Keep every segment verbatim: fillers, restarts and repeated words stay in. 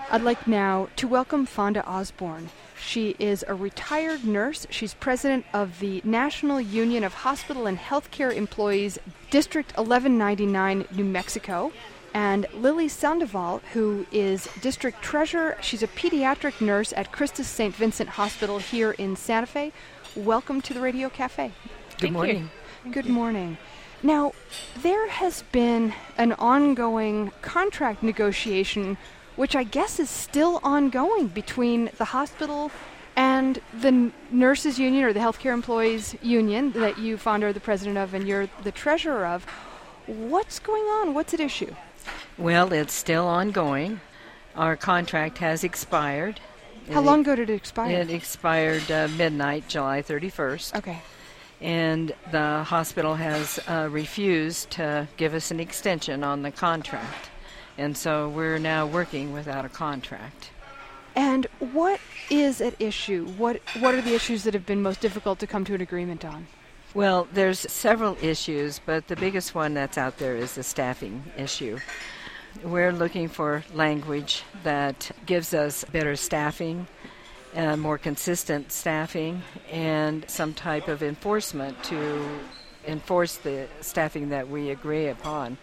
I'd like now to welcome Fonda Osborne. She is a retired nurse. She's president of the National Union of Hospital and Healthcare Employees, District eleven ninety-nine, New Mexico. And Lily Sandoval, who is district treasurer. She's a pediatric nurse at Christus Saint Vincent Hospital here in Santa Fe. Welcome to the Radio Cafe. Good morning. Good morning. Now, there has been an ongoing contract negotiation, which I guess is still ongoing, between the hospital and the n- nurses union, or the healthcare employees union, that you, Fonda, are the president of and you're the treasurer of. What's going on? What's at issue? Well, it's still ongoing. Our contract has expired. How it, long ago did it expire? It expired uh, midnight, July thirty-first. Okay. And the hospital has uh, refused to give us an extension on the contract. And so we're now working without a contract. And what is at issue? What What are the issues that have been most difficult to come to an agreement on? Well, there's several issues, but the biggest one that's out there is the staffing issue. We're looking for language that gives us better staffing, uh, more consistent staffing, and some type of enforcement to enforce the staffing that we agree upon.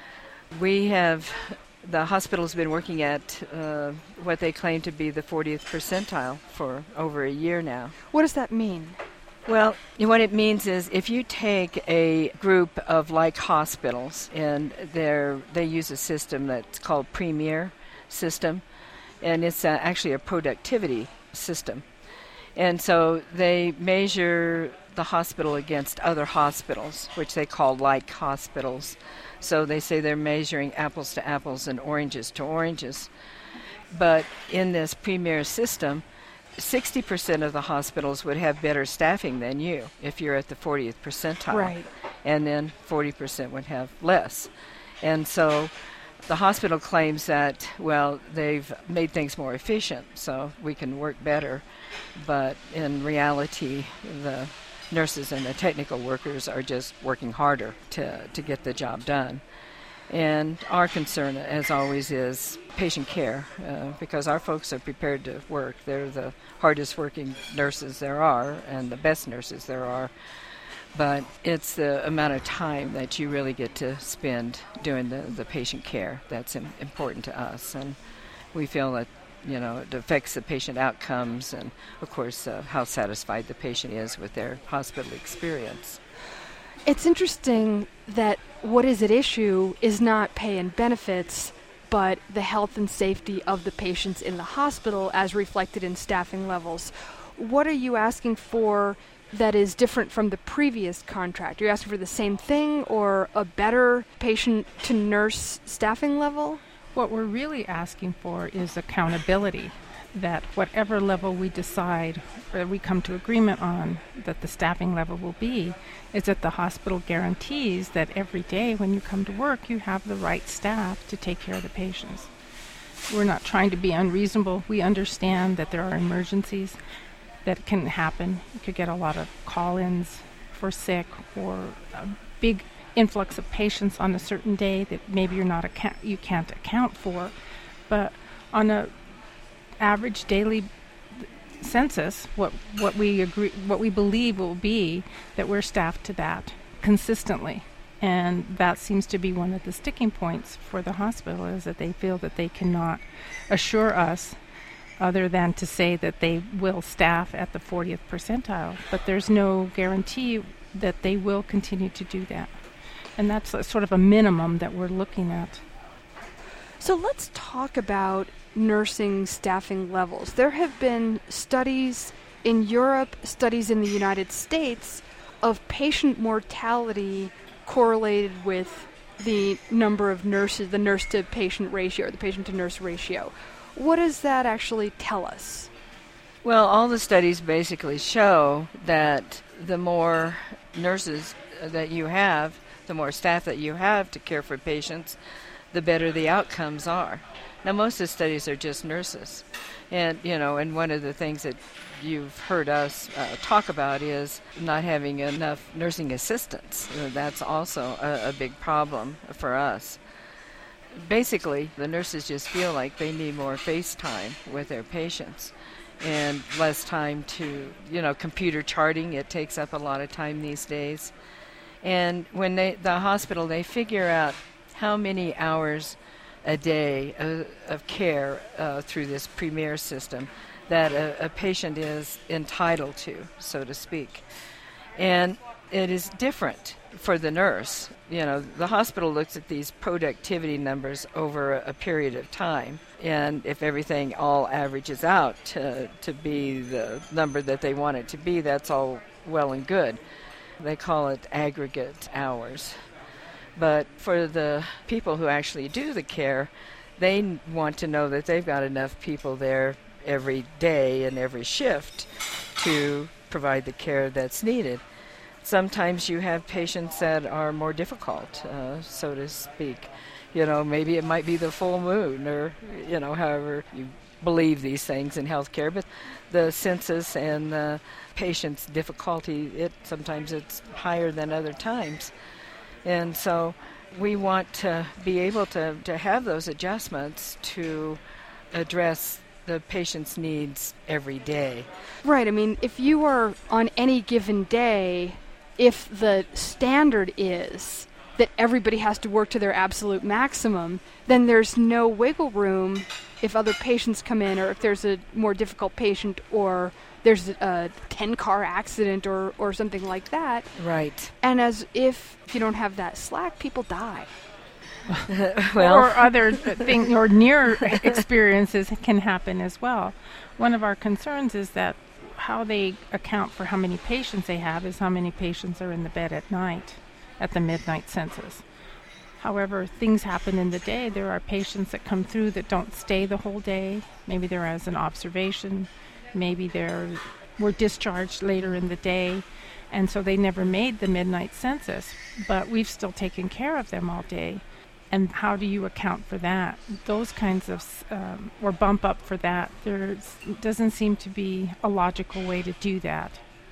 We have, the hospital's been working at uh, what they claim to be the fortieth percentile for over a year now. What does that mean? Well, what it means is if you take a group of like hospitals, and they're, they use a system that's called Premier system, and it's uh, actually a productivity system. And so they measure the hospital against other hospitals, which they call like hospitals. So they say they're measuring apples to apples and oranges to oranges. But in this Premier system, sixty percent of the hospitals would have better staffing than you if you're at the fortieth percentile. Right. And then forty percent would have less. And so the hospital claims that, well, they've made things more efficient, so we can work better. But in reality, the nurses and the technical workers are just working harder to, to get the job done. And our concern, as always, is patient care, uh, because our folks are prepared to work. They're the hardest working nurses there are and the best nurses there are. But it's the amount of time that you really get to spend doing the, the patient care that's im- important to us. And we feel that, you know, it affects the patient outcomes and, of course, uh, how satisfied the patient is with their hospital experience. It's interesting that what is at issue is not pay and benefits, but the health and safety of the patients in the hospital as reflected in staffing levels. What are you asking for that is different from the previous contract? Are you asking for the same thing or a better patient-to-nurse staffing level? What we're really asking for is accountability, that whatever level we decide or we come to agreement on that the staffing level will be, is that the hospital guarantees that every day when you come to work you have the right staff to take care of the patients. We're not trying to be unreasonable. We understand that there are emergencies that can happen. You could get a lot of call-ins for sick or a big influx of patients on a certain day that maybe you're not account- you can't account for. But on a average daily census, what what we agree, what we believe will be that we're staffed to that consistently, and that seems to be one of the sticking points for the hospital, is that they feel that they cannot assure us other than to say that they will staff at the fortieth percentile, but there's no guarantee that they will continue to do that, and that's a, sort of a minimum that we're looking at. So let's talk about nursing staffing levels. There have been studies in Europe, studies in the United States, of patient mortality correlated with the number of nurses, the nurse-to-patient ratio, or the patient-to-nurse ratio. What does that actually tell us? Well, all the studies basically show that the more nurses that you have, the more staff that you have to care for patients, the better the outcomes are. Now, most of the studies are just nurses. And, you know, and one of the things that you've heard us uh, talk about is not having enough nursing assistants. Uh, that's also a, a big problem for us. basically, the nurses just feel like they need more face time with their patients and less time to, you know, computer charting. It takes up a lot of time these days. And when they, the hospital, they figure out how many hours a day of, of care uh, through this Premier system that a, a patient is entitled to, so to speak. And it is different for the nurse. You know, the hospital looks at these productivity numbers over a, a period of time, and if everything all averages out to, to be the number that they want it to be, that's all well and good. They call it aggregate hours. But for the people who actually do the care, they want to know that they've got enough people there every day and every shift to provide the care that's needed. Sometimes you have patients that are more difficult, uh, so to speak. You know, maybe it might be the full moon, or, you know, however you believe these things in healthcare, but the census and the patient's difficulty, it sometimes it's higher than other times. And so we want to be able to, to have those adjustments to address the patient's needs every day. Right. I mean, if you are on any given day, if the standard is that everybody has to work to their absolute maximum, then there's no wiggle room if other patients come in, or if there's a more difficult patient, or there's a ten-car accident or, or something like that. Right. And as if, if you don't have that slack, people die. Well, or other things or near experiences can happen as well. One of our concerns is that how they account for how many patients they have is how many patients are in the bed at night, at the midnight census. However, things happen in the day. There are patients that come through that don't stay the whole day. Maybe they're as an observation. Maybe they're were discharged later in the day, and so they never made the midnight census. But we've still taken care of them all day. And how do you account for that? Those kinds of, um, or bump up for that. There doesn't seem to be a logical way to do that.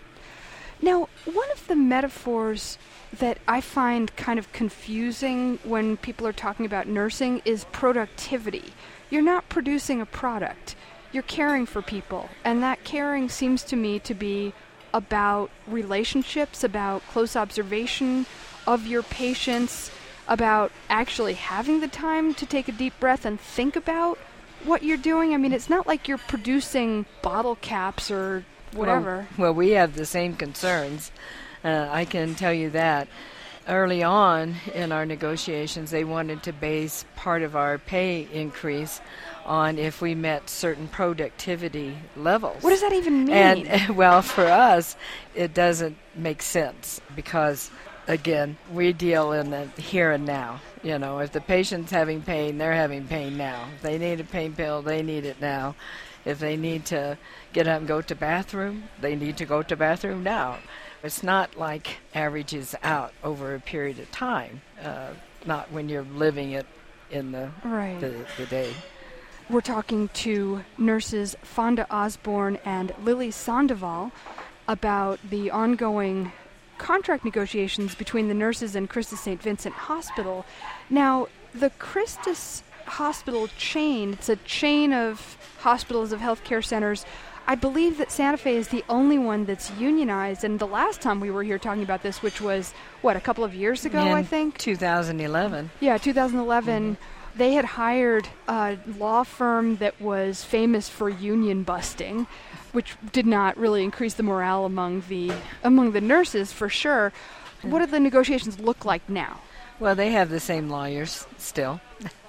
Now, one of the metaphors that I find kind of confusing when people are talking about nursing is productivity. You're not producing a product. You're caring for people. And that caring seems to me to be about relationships, about close observation of your patients, about actually having the time to take a deep breath and think about what you're doing. I mean, it's not like you're producing bottle caps or whatever. Well, well we have the same concerns. Uh, I can tell you that. Early on in our negotiations, they wanted to base part of our pay increase on if we met certain productivity levels. What does that even mean? And, well, for us, it doesn't make sense because, again, we deal in the here and now. You know, if the patient's having pain, they're having pain now. If they need a pain pill, they need it now. If they need to get up and go to bathroom, they need to go to bathroom now. It's not like averages out over a period of time, uh, not when you're living it in the, right. the, the day. We're talking to nurses Fonda Osborne and Lily Sandoval about the ongoing contract negotiations between the nurses and Christus Saint Vincent Hospital. Now, the Christus Hospital chain, it's a chain of hospitals, of healthcare centers. I believe that Santa Fe is the only one that's unionized, and the last time we were here talking about this, which was, what, a couple of years ago, In I think? two thousand eleven. Yeah, two thousand eleven. Mm-hmm. They had hired a law firm that was famous for union busting, which did not really increase the morale among the among the nurses, for sure. Mm-hmm. What do the negotiations look like now? Well, they have the same lawyers still.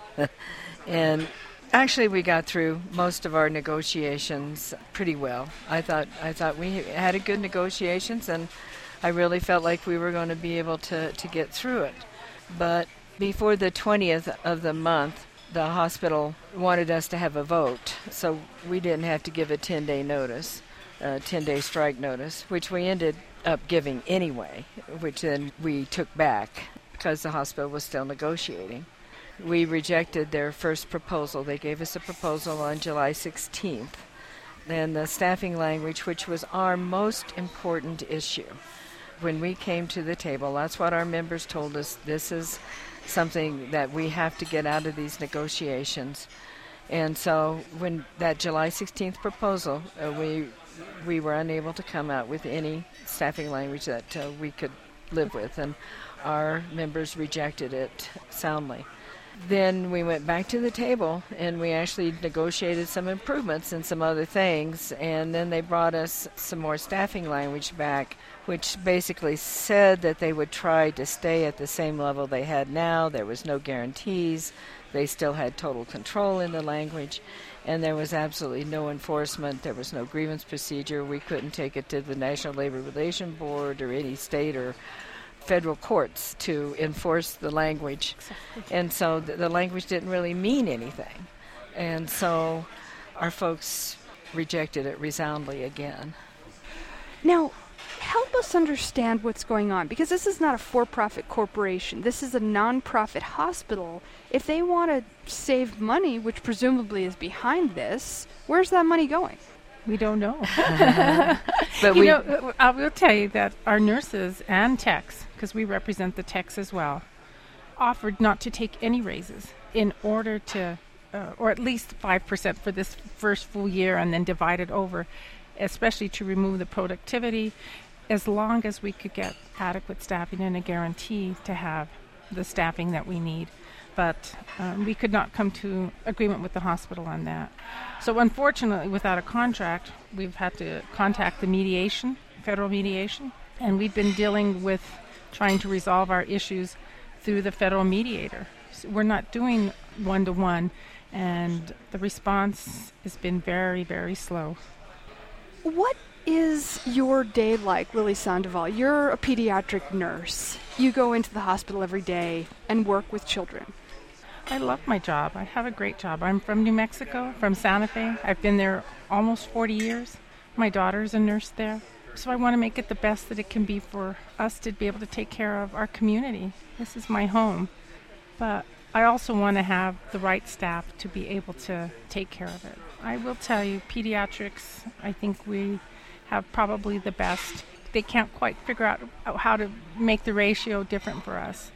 And actually, we got through most of our negotiations pretty well. I thought I thought we had a good negotiations, and I really felt like we were going to be able to, to get through it. But before the twentieth of the month, the hospital wanted us to have a vote, so we didn't have to give a ten-day notice, a ten-day strike notice, which we ended up giving anyway, which then we took back because the hospital was still negotiating. We rejected their first proposal. They gave us a proposal on July sixteenth. And the staffing language, which was our most important issue. When we came to the table, that's what our members told us. This is something that we have to get out of these negotiations. And so when that July sixteenth proposal, uh, we we were unable to come out with any staffing language that uh, we could live with, and our members rejected it soundly. Then we went back to the table and we actually negotiated some improvements and some other things, and then they brought us some more staffing language back, which basically said that they would try to stay at the same level they had now. There was no guarantees. They still had total control in the language, and there was absolutely no enforcement. There was no grievance procedure. We couldn't take it to the National Labor Relations Board or any state or federal courts to enforce the language. Exactly. And so th- the language didn't really mean anything. And so our folks rejected it resoundingly again. Now, help us understand what's going on, because this is not a for-profit corporation. This is a non-profit hospital. If they want to save money, which presumably is behind this, where's that money going? We don't know. But you we know, I will tell you that our nurses and techs, because we represent the techs as well, offered not to take any raises in order to, uh, or at least five percent for this first full year and then divide it over, especially to remove the productivity, as long as we could get adequate staffing and a guarantee to have the staffing that we need. But um, we could not come to agreement with the hospital on that. So unfortunately, without a contract, we've had to contact the mediation, federal mediation, and we've been dealing with trying to resolve our issues through the federal mediator. So we're not doing one-to-one, and the response has been very, very slow. What is your day like, Lily Sandoval? You're a pediatric nurse. You go into the hospital every day and work with children. I love my job. I have a great job. I'm from New Mexico, from Santa Fe. I've been there almost forty years. My daughter's a nurse there. So I want to make it the best that it can be for us to be able to take care of our community. This is my home. But I also want to have the right staff to be able to take care of it. I will tell you, pediatrics, I think we have probably the best. They can't quite figure out how to make the ratio different for us.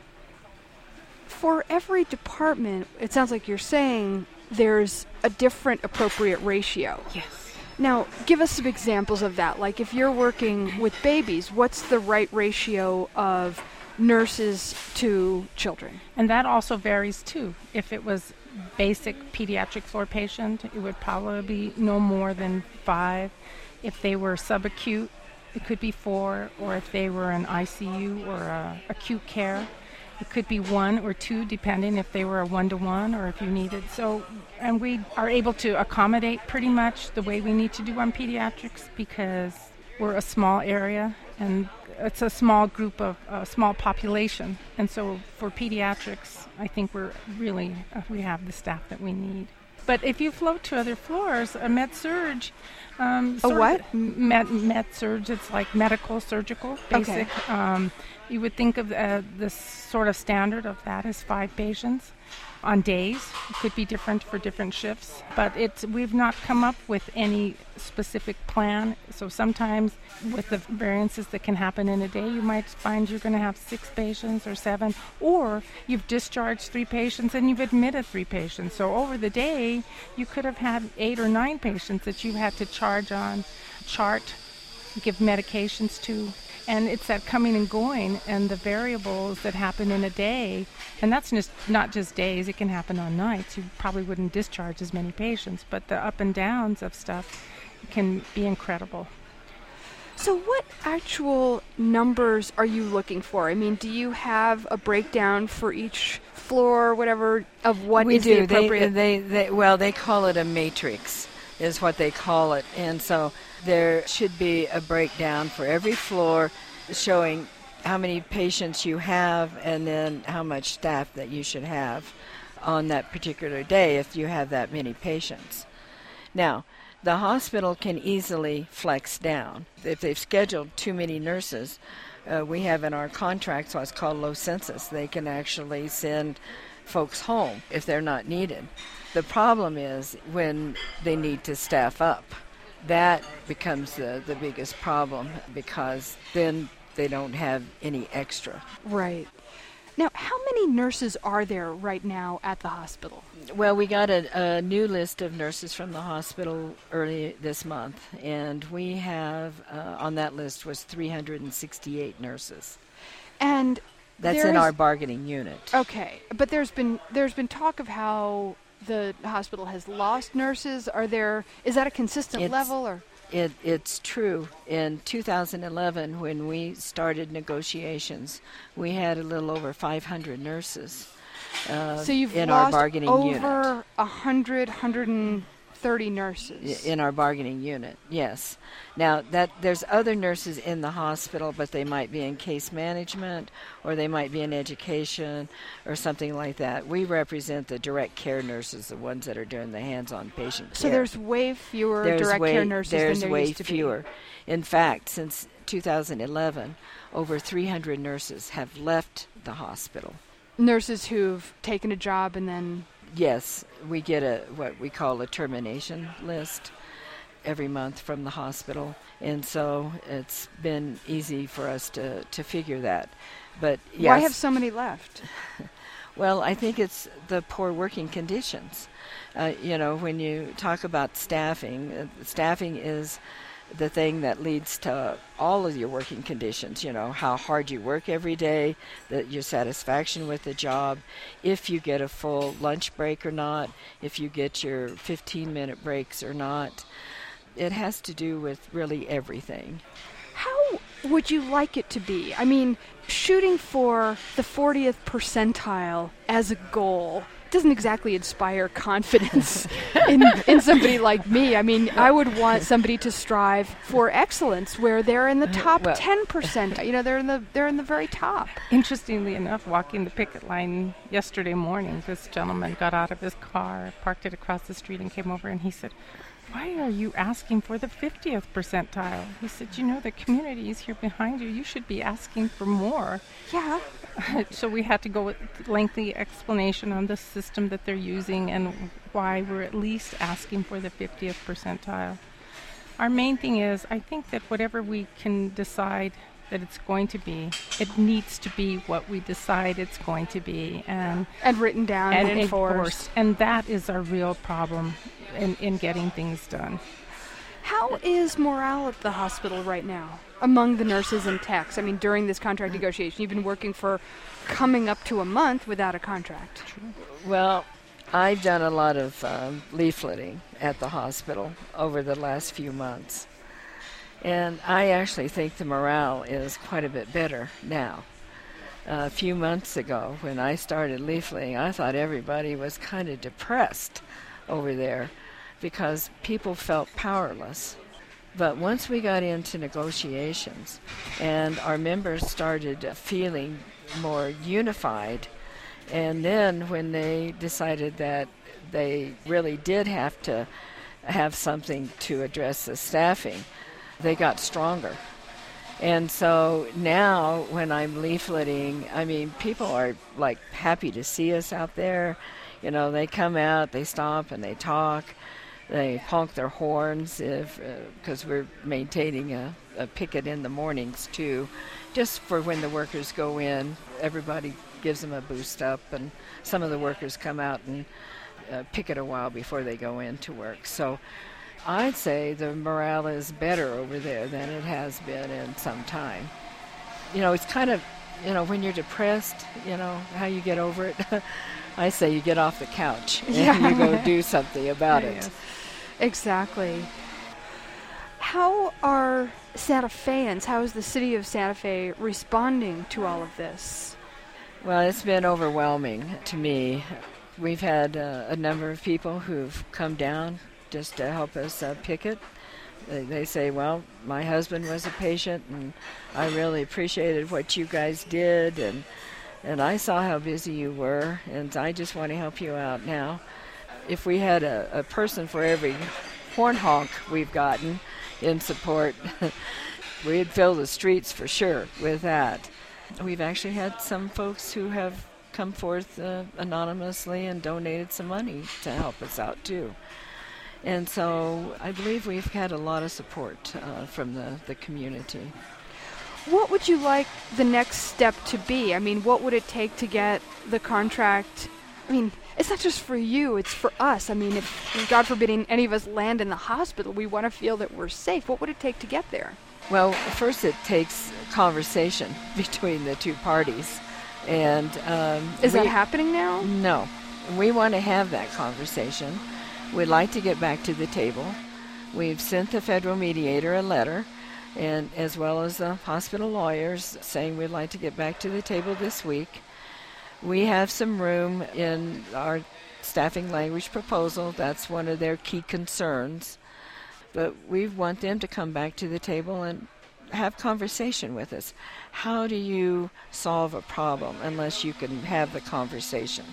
For every department, it sounds like you're saying there's a different appropriate ratio. Yes. Now, give us some examples of that. Like if you're working with babies, what's the right ratio of nurses to children? And that also varies too. If it was basic pediatric floor patient, it would probably be no more than five. If they were subacute, it could be four. Or if they were in I C U or uh, acute care, it could be one or two, depending if they were a one-to-one or if you needed. So, and we are able to accommodate pretty much the way we need to do on pediatrics because we're a small area and it's a small group of a uh, small population. And so for pediatrics, I think we're really, uh, we have the staff that we need. But if you float to other floors, a med-surg... Um, a what? Med, med-surg, it's like medical, surgical, basic. Okay. Um, you would think of uh, this sort of standard of that as five patients on days. It could be different for different shifts, but it's we've not come up with any specific plan. So sometimes with the variances that can happen in a day, you might find you're going to have six patients or seven, or you've discharged three patients and you've admitted three patients. So over the day, you could have had eight or nine patients that you had to charge on, chart, give medications to. And it's that coming and going and the variables that happen in a day. And that's just not just days. It can happen on nights. You probably wouldn't discharge as many patients. But the up and downs of stuff can be incredible. So what actual numbers are you looking for? I mean, do you have a breakdown for each floor or whatever of what we is do. the appropriate? They, they, they, well, they call it a matrix is what they call it. And so there should be a breakdown for every floor showing how many patients you have and then how much staff that you should have on that particular day if you have that many patients. Now, the hospital can easily flex down. If they've scheduled too many nurses, uh, we have in our contracts what's called low census. They can actually send folks home if they're not needed. The problem is when they need to staff up. That becomes the, the biggest problem because then they don't have any extra. Right. Now, how many nurses are there right now at the hospital? Well, we got a, a new list of nurses from the hospital early this month, and we have, uh, on that list was three hundred sixty-eight nurses. And that's in our bargaining unit. Okay, but there's been there's been talk of how the hospital has lost nurses. Are there, is that a consistent it's, level or? It, it's true. In two thousand eleven, when we started negotiations, we had a little over five hundred nurses uh, so you've in lost our bargaining over unit. over one hundred, one hundred thirty nurses. In our bargaining unit, yes. Now, that there's other nurses in the hospital, but they might be in case management, or they might be in education, or something like that. We represent the direct care nurses, the ones that are doing the hands-on patient care. So there's way fewer there's direct way, care nurses there's than there way used to fewer. be. In fact, since two thousand eleven, over three hundred nurses have left the hospital. Nurses who've taken a job and then... Yes, we get a what we call a termination list every month from the hospital, and so it's been easy for us to, to figure that. But yes, why have so many left? Well, I think it's the poor working conditions. Uh, you know, when you talk about staffing, uh, staffing is the thing that leads to all of your working conditions, you know, how hard you work every day, the, your satisfaction with the job, if you get a full lunch break or not, if you get your fifteen-minute breaks or not. It has to do with really everything. How would you like it to be? I mean, shooting for the fortieth percentile as a goal doesn't exactly inspire confidence in, in somebody like me. I mean, I would want somebody to strive for excellence where they're in the top well, ten percent. You know, they're in the they're in the very top. Interestingly enough, walking the picket line yesterday morning, this gentleman got out of his car, parked it across the street, and came over, and he said, "Why are you asking for the fiftieth percentile?" He said, "You know, the community is here behind you. You should be asking for more." Yeah. So we had to go with lengthy explanation on the system that they're using and why we're at least asking for the fiftieth percentile. Our main thing is, I think that whatever we can decide that it's going to be, it needs to be what we decide it's going to be, and and written down and, and enforced. enforced. And that is our real problem in, in getting things done. How is morale at the hospital right now among the nurses and techs? I mean, during this contract negotiation, you've been working for coming up to a month without a contract. Well, I've done a lot of um, leafleting at the hospital over the last few months. And I actually think the morale is quite a bit better now. Uh, a few months ago, when I started leafleting, I thought everybody was kind of depressed over there because people felt powerless. But once we got into negotiations and our members started feeling more unified, and then when they decided that they really did have to have something to address the staffing, they got stronger. And so now when I'm leafleting, I mean, people are like happy to see us out there. You know, they come out, they stop and they talk. They honk their horns if because uh, we're maintaining a, a picket in the mornings too, just for when the workers go in. Everybody gives them a boost up, and some of the workers come out and uh, picket a while before they go in to work. So I'd say the morale is better over there than it has been in some time. You know, it's kind of, you know, when you're depressed, you know, how you get over it. I say you get off the couch and yeah. you go do something about it. Yes. Exactly. How are Santa Feans, how is the city of Santa Fe responding to all of this? Well, it's been overwhelming to me. We've had uh, a number of people who've come down just to help us uh, picket. They, they say, well, my husband was a patient, and I really appreciated what you guys did, and and I saw how busy you were, and I just want to help you out now. If we had a, a person for every horn honk we've gotten in support, we'd fill the streets for sure with that. We've actually had some folks who have come forth uh, anonymously and donated some money to help us out too. And so I believe we've had a lot of support uh, from the, the community. What would you like the next step to be? I mean, what would it take to get the contract? I mean, it's not just for you, it's for us. I mean, if, God forbid, any of us land in the hospital, we want to feel that we're safe. What would it take to get there? Well, first it takes conversation between the two parties. And um, Is we, that happening now? No. We want to have that conversation. We'd like to get back to the table. We've sent the federal mediator a letter, and as well as the hospital lawyers, saying we'd like to get back to the table this week. We have some room in our staffing language proposal. That's one of their key concerns. But we want them to come back to the table and have conversation with us. How do you solve a problem unless you can have the conversation?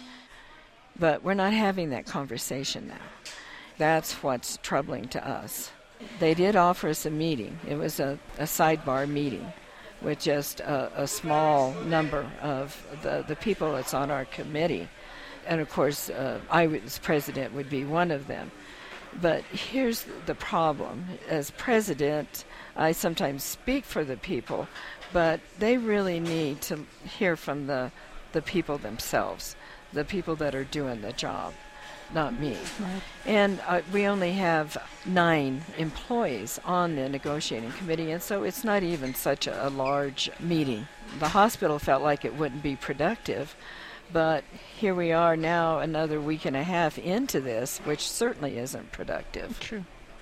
But we're not having that conversation now. That's what's troubling to us. They did offer us a meeting. It was a, a sidebar meeting with just a, a small number of the, the people that's on our committee. And of course, uh, I as president would be one of them. But here's the problem. As president, I sometimes speak for the people, but they really need to hear from the, the people themselves, the people that are doing the job, not me. Right. And uh, we only have nine employees on the negotiating committee, and so it's not even such a, a large meeting. The hospital felt like it wouldn't be productive, but here we are now another week and a half into this, which certainly isn't productive. True.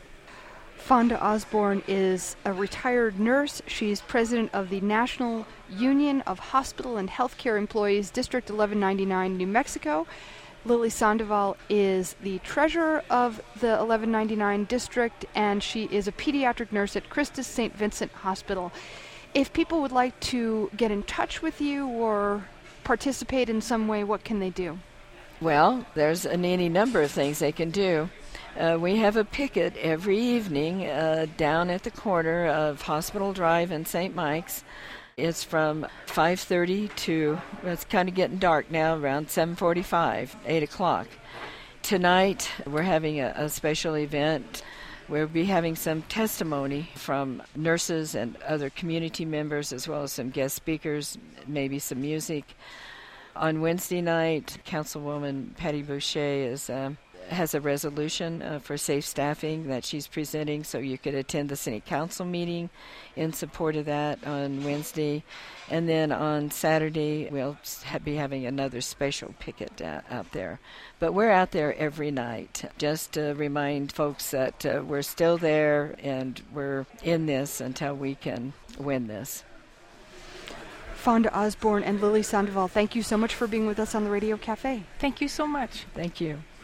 Fonda Osborne is a retired nurse. She's president of the National Union of Hospital and Healthcare Employees, District eleven ninety-nine, New Mexico. Lily Sandoval is the treasurer of the eleven ninety-nine district, and she is a pediatric nurse at Christus Saint Vincent Hospital. If people would like to get in touch with you or participate in some way, what can they do? Well, there's an any number of things they can do. Uh, we have a picket every evening uh, down at the corner of Hospital Drive and Saint Mike's. It's from five thirty to, well, it's kind of getting dark now, around seven forty-five, eight o'clock. Tonight, we're having a, a special event. We'll be having some testimony from nurses and other community members, as well as some guest speakers, maybe some music. On Wednesday night, Councilwoman Patty Boucher is uh, has a resolution uh, for safe staffing that she's presenting, so you could attend the City Council meeting in support of that on Wednesday. And then on Saturday, we'll ha- be having another special picket uh, out there. But we're out there every night, just to remind folks that uh, we're still there and we're in this until we can win this. Fonda Osborne and Lily Sandoval, thank you so much for being with us on the Radio Cafe. Thank you so much. Thank you.